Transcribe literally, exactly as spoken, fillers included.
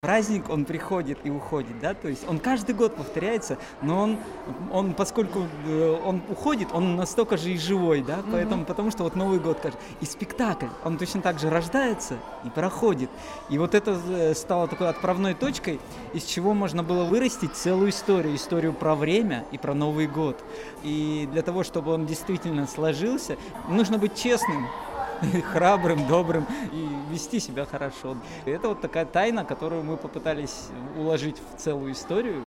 праздник, он приходит и уходит, да, то есть он каждый год повторяется, но он, он поскольку э, он уходит, он настолько же и живой, да, поэтому, потому что вот Новый год, кажется, и спектакль, он точно так же рождается и проходит, и вот это э, стало такой отправной точкой, из чего можно было вырастить целую историю, историю про время и про Новый год, и для того, чтобы он действительно сложился, нужно быть честным, храбрым, добрым и вести себя хорошо. И это вот такая тайна, которую мы попытались уложить в целую историю.